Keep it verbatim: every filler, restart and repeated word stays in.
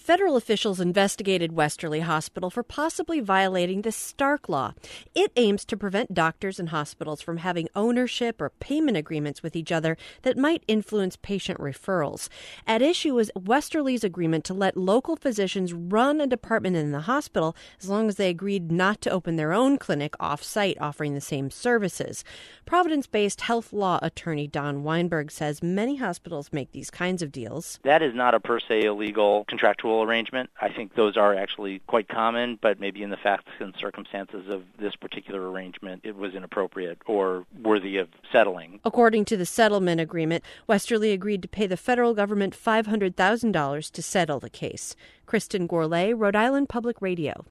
Federal officials investigated Westerly Hospital for possibly violating the Stark Law. It aims to prevent doctors and hospitals from having ownership or payment agreements with each other that might influence patient referrals. At issue is Westerly's agreement to let local physicians run a department in the hospital as long as they agreed not to open their own clinic off-site offering the same services. Providence-based health law attorney Don Weinberg says many hospitals make these kinds of deals. That is not a per se illegal contractual arrangement. I think those are actually quite common, but maybe in the facts and circumstances of this particular arrangement, it was inappropriate or worthy of settling. According to the settlement agreement, Westerly agreed to pay the federal government five hundred thousand dollars to settle the case. Kristen Gourlay, Rhode Island Public Radio.